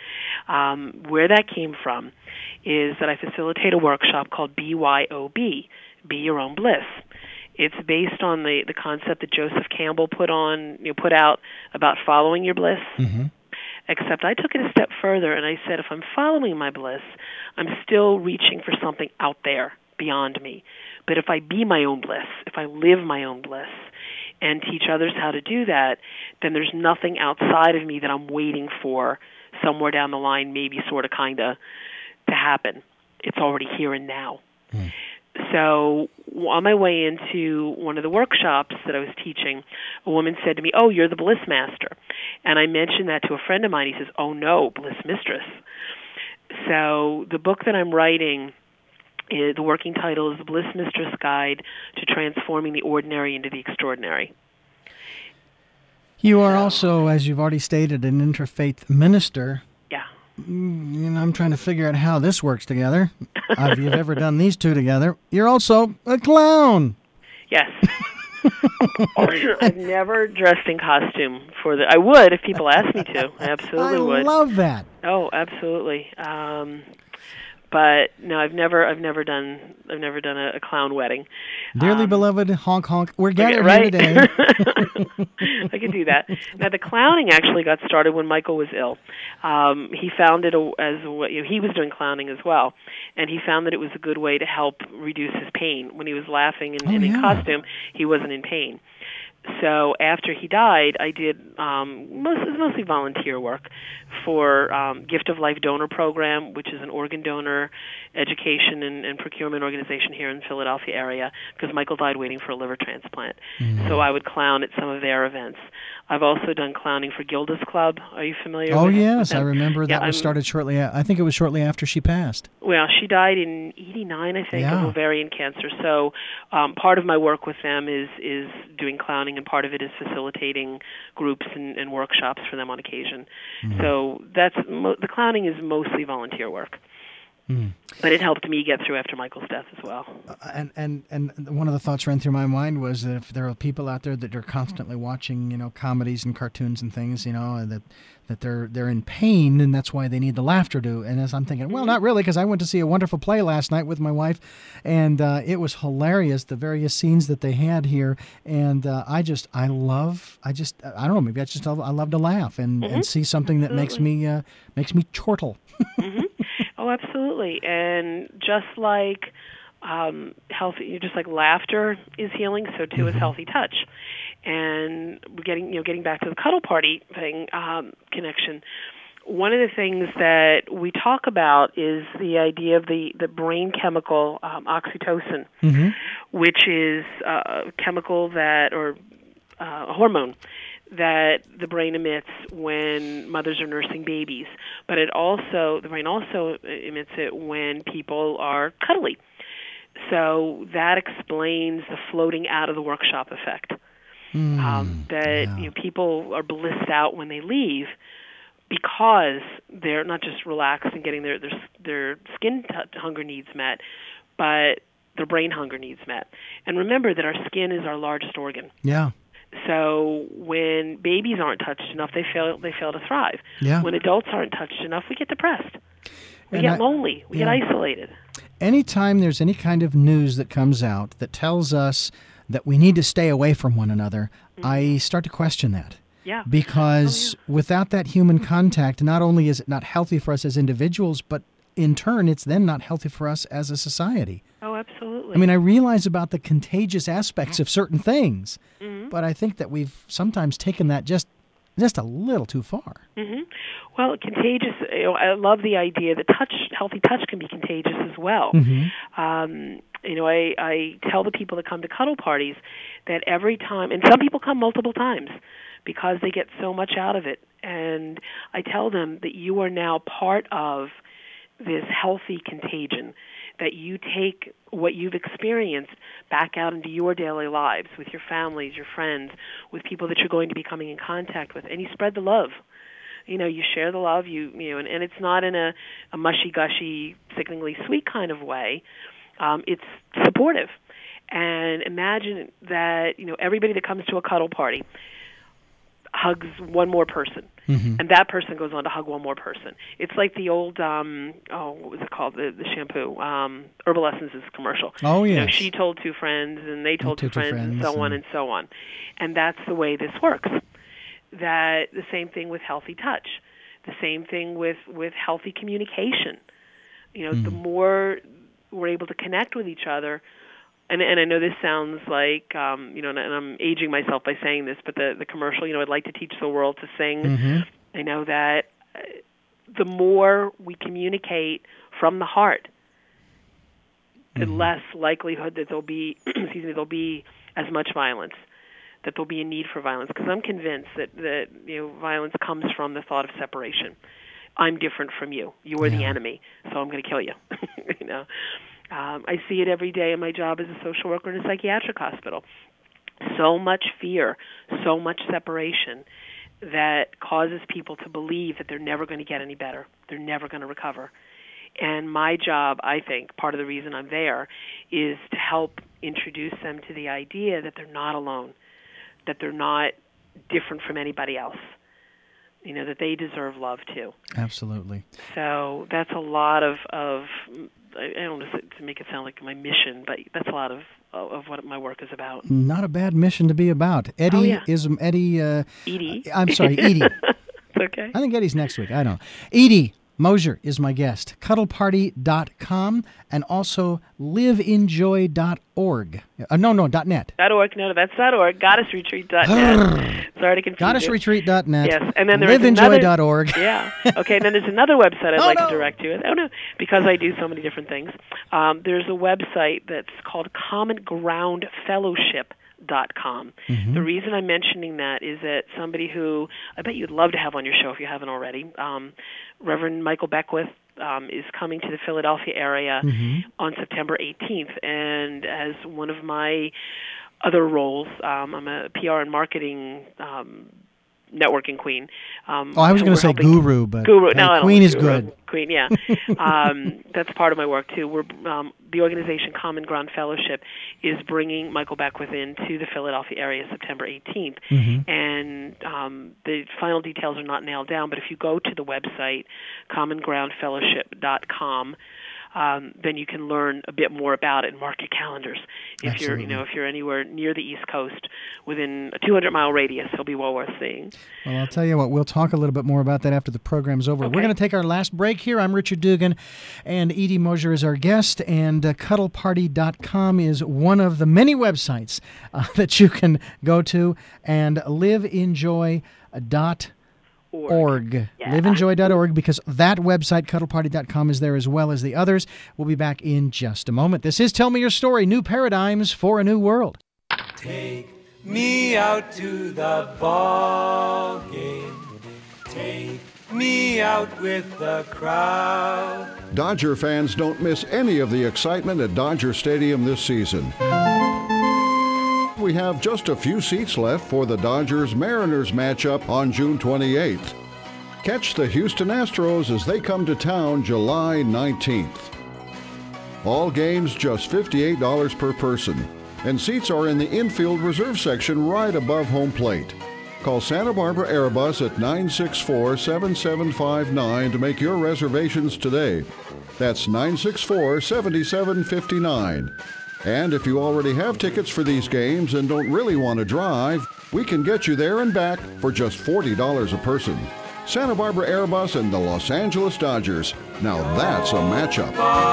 Um, where that came from is that I facilitate a workshop called B Y O B, Be Your Own Bliss. It's based on the, the concept that Joseph Campbell put on, you know, put out about following your bliss. Mm-hmm. Except I took it a step further, and I said, if I'm following my bliss, I'm still reaching for something out there beyond me. But if I be my own bliss, if I live my own bliss, and teach others how to do that, then there's nothing outside of me that I'm waiting for somewhere down the line, maybe sort of kind of to happen. It's already here and now. Mm. So on my way into one of the workshops that I was teaching, a woman said to me, oh, you're the Bliss Master. And I mentioned that to a friend of mine. He says, oh, no, Bliss Mistress. So the book that I'm writing, is, the working title is The Bliss Mistress Guide to Transforming the Ordinary into the Extraordinary. You are also, as you've already stated, an interfaith minister. Yeah. You know, I'm trying to figure out how this works together. If you've ever done these two together. You're also a clown. Yes. I've never dressed in costume for the. I would if people asked me to. I absolutely I would. I love that. Oh, absolutely. Um, But no, I've never, I've never done, I've never done a, a clown wedding. Dearly Um, beloved, honk honk. We're gathered right? here today. I could do that. Now, the clowning actually got started when Michael was ill. Um, he found it a, as a, you know, he was doing clowning as well, and he found that it was a good way to help reduce his pain. When he was laughing and, Oh, and in yeah. costume, he wasn't in pain. So after he died, I did um, most, it was mostly volunteer work for um, Gift of Life Donor Program, which is an organ donor education and, and procurement organization here in the Philadelphia area, because Michael died waiting for a liver transplant. Mm. So I would clown at some of their events. I've also done clowning for Gilda's Club. Are you familiar Oh, with yes. with I them? remember Yeah, that was I'm- started shortly, a- I think it was shortly after she passed. Well, she died in eighty-nine, I think, Yeah. of ovarian cancer. So um, part of my work with them is is doing clowning, and part of it is facilitating groups and, and workshops for them on occasion. Mm. So that's mo- the clowning is mostly volunteer work. Mm. But it helped me get through after Michael's death as well. Uh, and, and and one of the thoughts ran through my mind was that if there are people out there that are constantly watching, you know, comedies and cartoons and things, you know, that that they're they're in pain, and that's why they need the laughter to. And as I'm thinking, well, not really, because I went to see a wonderful play last night with my wife, and uh, it was hilarious, the various scenes that they had here, and uh, I just I love I just I don't know, maybe I just love, I love to laugh and, Mm-hmm. and see something that makes me uh, makes me chortle. Mm-hmm. Oh, absolutely. And just like um, healthy, just like laughter is healing, so too is healthy touch. And we're getting, you know, getting back to the cuddle party thing um, connection. One of the things that we talk about is the idea of the, the brain chemical um, oxytocin, Mm-hmm. which is a chemical that, or uh, a hormone that the brain emits when mothers are nursing babies. But it also, the brain also emits it when people are cuddly. So that explains the floating out of the workshop effect. Mm, um, that yeah. you know, people are blissed out when they leave because they're not just relaxed and getting their their, their skin t- hunger needs met, but their brain hunger needs met. And remember that our skin is our largest organ. Yeah. So when babies aren't touched enough, they fail they fail to thrive. Yeah. When adults aren't touched enough, we get depressed. We And get I- lonely. We yeah. get isolated. Anytime there's any kind of news that comes out that tells us that we need to stay away from one another, Mm-hmm. I start to question that. Yeah. Because without that human contact, not only is it not healthy for us as individuals, but in turn, it's then not healthy for us as a society. Oh, absolutely. I mean, I realize about the contagious aspects of certain things, Mm-hmm. but I think that we've sometimes taken that just just a little too far. Mm-hmm. Well, contagious. You know, I love the idea that touch, healthy touch, can be contagious as well. Mm-hmm. Um, you know, I, I tell the people that come to cuddle parties that every time, and some people come multiple times because they get so much out of it. And I tell them that you are now part of this healthy contagion, that you take what you've experienced back out into your daily lives with your families, your friends, with people that you're going to be coming in contact with, and you spread the love. You know, you share the love, you you know, and, and it's not in a, a mushy-gushy, sickeningly sweet kind of way. Um, it's supportive. And imagine that, you know, everybody that comes to a cuddle party hugs one more person, Mm-hmm. and that person goes on to hug one more person. It's like the old, um, oh, what was it called, the, the shampoo, um, Herbal Essences commercial. Oh, You know, yes. she told two friends, and they told two told two friends, and friends, so on and- and so on. And that's the way this works. That the same thing with healthy touch, the same thing with, with healthy communication. You know, the more we're able to connect with each other, and and I know this sounds like, um, you know, and I'm aging myself by saying this, but the, the commercial, you know, I'd like to teach the world to sing. Mm-hmm. I know that uh, the more we communicate from the heart, the Mm-hmm. less likelihood that there'll be, excuse me, there'll be as much violence, that there'll be a need for violence. Because I'm convinced that, that, you know, violence comes from the thought of separation. I'm different from you. You are the Yeah. enemy, so I'm going to kill you. you know, um, I see it every day in my job as a social worker in a psychiatric hospital. So much fear, so much separation that causes people to believe that they're never going to get any better. They're never going to recover. And my job, I think, part of the reason I'm there, is to help introduce them to the idea that they're not alone, that they're not different from anybody else. you know, that they deserve love too. Absolutely. So that's a lot of, of I don't want to make it sound like my mission, but that's a lot of of what my work is about. Not a bad mission to be about. Eddie oh, yeah. is Eddie. Uh, Edie. I'm sorry, Edie. It's okay. I think Eddie's next week. I don't know. Edie Mosier is my guest. cuddle party dot com and also live in joy dot org. Uh, no, no, .net. .org. No, that's .org. goddess retreat dot net. Sorry to confuse you. goddess retreat dot net. Yes, and then there live is in joy another. dot org. Yeah. Okay, and then there's another website I'd oh, like no. to direct you. Oh no, because I do so many different things. Um, there's a website that's called Common Ground Fellowship. Dot com. Mm-hmm. The reason I'm mentioning that is that somebody who I bet you'd love to have on your show if you haven't already, um, Reverend Michael Beckwith, um, is coming to the Philadelphia area mm-hmm. on September eighteenth, and as one of my other roles, um, I'm a P R and marketing um, networking queen. Um, oh, I was so going to say guru, but guru. uh, No, I don't queen like is guru. good. Queen, yeah. um, that's part of my work, too. We're um, the organization Common Ground Fellowship is bringing Michael Beckwith into the Philadelphia area September eighteenth. Mm-hmm. And um, the final details are not nailed down, but if you go to the website, common ground fellowship dot com, Um, then you can learn a bit more about it and mark your calendars. If Absolutely. you're, you know, if you're anywhere near the East Coast, within a two hundred mile radius, it'll be well worth seeing. Well, I'll tell you what, we'll talk a little bit more about that after the program's over. Okay. We're going to take our last break here. I'm Richard Dugan, and Edie Mosier is our guest, and uh, cuddle party dot com is one of the many websites uh, that you can go to, and live in joy dot com. Org. Yeah. live in joy dot org, because that website, cuddle party dot com, is there as well as the others. We'll be back in just a moment. This is Tell Me Your Story, New Paradigms for a New World. Take me out to the ball game. Take me out with the crowd. Dodger fans don't miss any of the excitement at Dodger Stadium this season. We have just a few seats left for the Dodgers-Mariners matchup on June twenty-eighth. Catch the Houston Astros as they come to town July nineteenth. All games just fifty-eight dollars per person, and seats are in the infield reserve section right above home plate. Call Santa Barbara Airbus at nine six four, seven seven five nine to make your reservations today. That's nine six four, seven seven five nine. And if you already have tickets for these games and don't really want to drive, we can get you there and back for just forty dollars a person. Santa Barbara Airbus and the Los Angeles Dodgers. Now that's a matchup.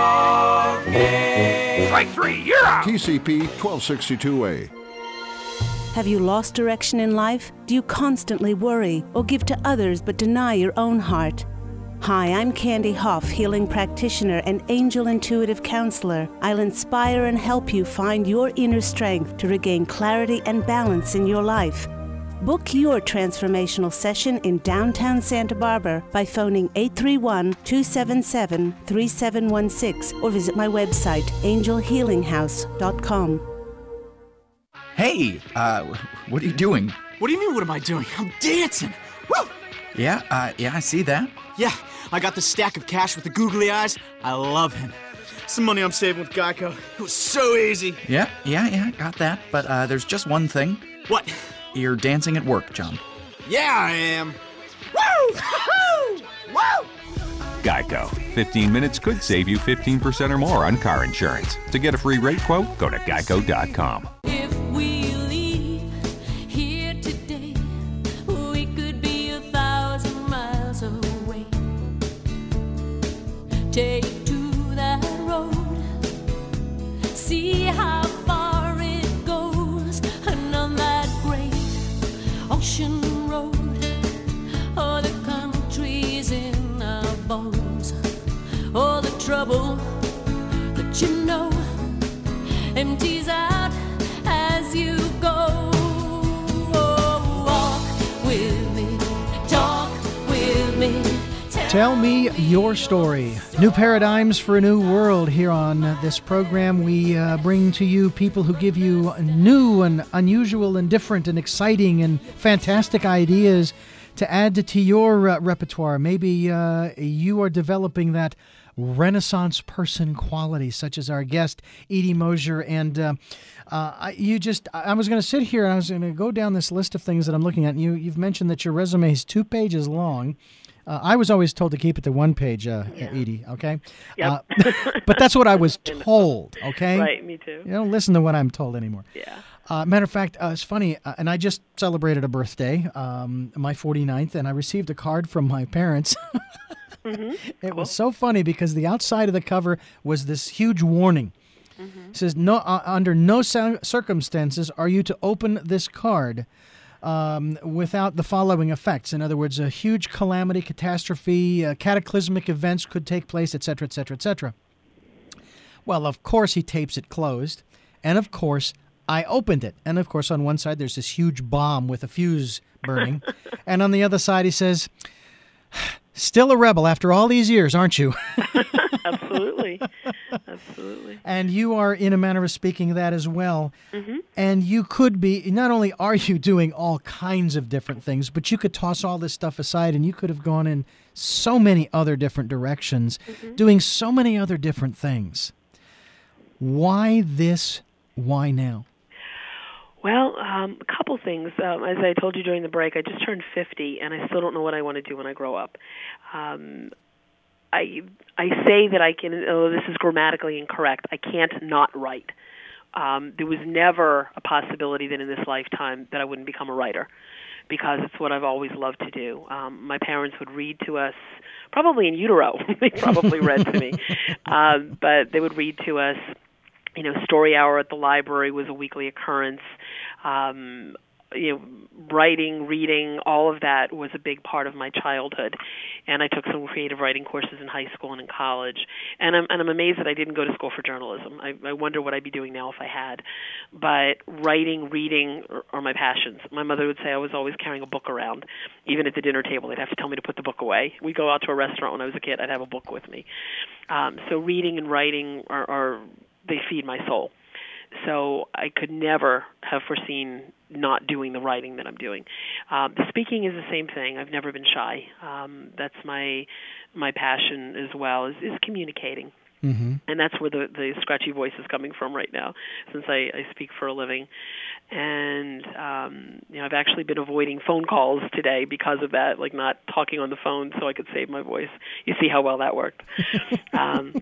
Strike three, you're out! T C P twelve sixty-two A. Have you lost direction in life? Do you constantly worry or give to others but deny your own heart? Hi, I'm Candy Hoff, healing practitioner and angel intuitive counselor. I'll inspire and help you find your inner strength to regain clarity and balance in your life. Book your transformational session in downtown Santa Barbara by phoning eight three one, two seven seven, three seven one six or visit my website, angel healing house dot com. Hey, uh, what are you doing? What do you mean, what am I doing? I'm dancing! Woo! Yeah, uh, yeah, I see that. Yeah, I got the stack of cash with the googly eyes. I love him. Some money I'm saving with Geico. It was so easy. Yeah, yeah, yeah, got that. But uh, there's just one thing. What? You're dancing at work, John. Yeah, I am. Woo! Woo! Geico. fifteen minutes could save you fifteen percent or more on car insurance. To get a free rate quote, go to geico dot com. If we leave here today, we could be a thousand miles away. Take to that road, see how far it goes, and on that great ocean road, all the countries in our bones, all the trouble that you know empties out as you go. Oh, walk with me, talk with me. Tell me your story. New Paradigms for a New World. Here on this program, we uh, bring to you people who give you new and unusual and different and exciting and fantastic ideas to add to your uh, repertoire. Maybe uh, you are developing that Renaissance person qualities, such as our guest, Edie Mosier. And uh, uh, I, you just, I was going to sit here and I was going to go down this list of things that I'm looking at. And you, you've mentioned that your resume is two pages long. Uh, I was always told to keep it to one page, uh, yeah. Edie, okay? Yep. Uh, but that's what I was told, okay? Right, me too. You don't listen to what I'm told anymore. Yeah. Uh, matter of fact, uh, it's funny, uh, and I just celebrated a birthday, um, my forty-ninth, and I received a card from my parents. mm-hmm. It cool. was so funny because the outside of the cover was this huge warning. Mm-hmm. It says, "No, uh, under no circumstances are you to open this card um, without the following effects." In other words, a huge calamity, catastrophe, uh, cataclysmic events could take place, et cetera, et cetera, et cetera. Well, of course, he tapes it closed, and of course, I opened it. And of course, on one side, there's this huge bomb with a fuse burning. And on the other side, he says, "Still a rebel after all these years, aren't you?" Absolutely. Absolutely. And you are, in a manner of speaking, that as well. Mm-hmm. And you could be, not only are you doing all kinds of different things, but you could toss all this stuff aside and you could have gone in so many other different directions, mm-hmm. doing so many other different things. Why this? Why now? Well, um, a couple things. Um, as I told you during the break, I just turned fifty, and I still don't know what I want to do when I grow up. Um, I I say that I can, oh, this is grammatically incorrect, I can't not write. Um, there was never a possibility that in this lifetime that I wouldn't become a writer, because it's what I've always loved to do. Um, my parents would read to us, probably in utero, they probably read to me, um, but they would read to us. You know, story hour at the library was a weekly occurrence. Um, you know, writing, reading, all of that was a big part of my childhood. And I took some creative writing courses in high school and in college. And I'm, and I'm amazed that I didn't go to school for journalism. I, I wonder what I'd be doing now if I had. But writing, reading are, are my passions. My mother would say I was always carrying a book around. Even at the dinner table, they'd have to tell me to put the book away. We'd go out to a restaurant when I was a kid, I'd have a book with me. Um, so reading and writing are... are they feed my soul. So I could never have foreseen not doing the writing that I'm doing. Um, the speaking is the same thing. I've never been shy. Um, that's my my passion as well, is, is communicating. Mm-hmm. And that's where the, the scratchy voice is coming from right now, since I, I speak for a living. And um, you know, I've actually been avoiding phone calls today because of that, like not talking on the phone so I could save my voice. You see how well that worked. um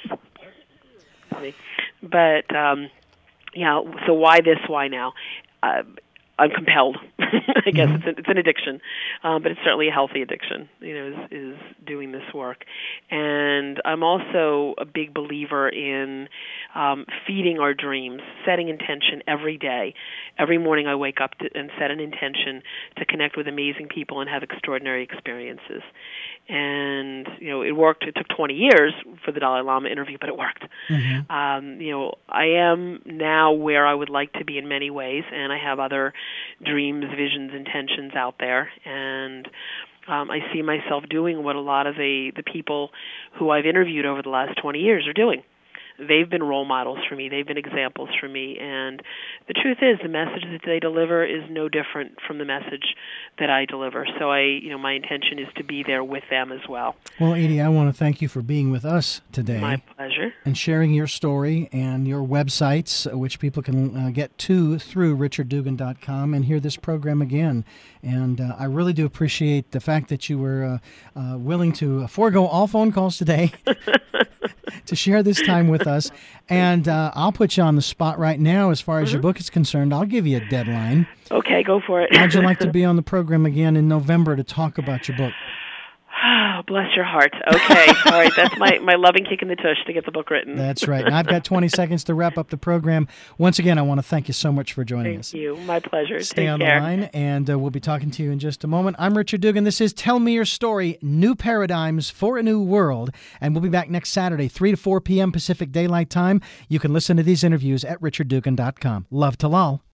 But, um, yeah, so why this, why now? Uh, I'm compelled. I guess mm-hmm. it's, an, it's an addiction, um, but it's certainly a healthy addiction, you know, is, is doing this work. And I'm also a big believer in um, feeding our dreams, setting intention every day. Every morning I wake up to, and set an intention to connect with amazing people and have extraordinary experiences. And, you know, it worked. It took twenty years for the Dalai Lama interview, but it worked. Mm-hmm. Um, you know, I am now where I would like to be in many ways, and I have other dreams, visions, intentions out there. And um, I see myself doing what a lot of the, the people who I've interviewed over the last twenty years are doing. They've been role models for me. They've been examples for me. And the truth is, the message that they deliver is no different from the message that I deliver. So I, you know, my intention is to be there with them as well. Well, Edie, I want to thank you for being with us today. My pleasure. And sharing your story and your websites, which people can uh, get to through richard dugan dot com and hear this program again. And uh, I really do appreciate the fact that you were uh, uh, willing to forego all phone calls today to share this time with us. And uh, I'll put you on the spot right now as far as mm-hmm. your book is concerned. I'll give you a deadline. Okay, go for it. How'd you like to be on the program again in November to talk about your book? Oh, bless your heart. Okay. All right. That's my, my loving kick in the tush to get the book written. That's right. And I've got twenty seconds to wrap up the program. Once again, I want to thank you so much for joining thank us. Thank you. My pleasure. Stay Take on care. the line, and uh, we'll be talking to you in just a moment. I'm Richard Dugan. This is Tell Me Your Story, New Paradigms for a New World. And we'll be back next Saturday, three to four p.m. Pacific Daylight Time. You can listen to these interviews at richard dugan dot com. Love to Lal.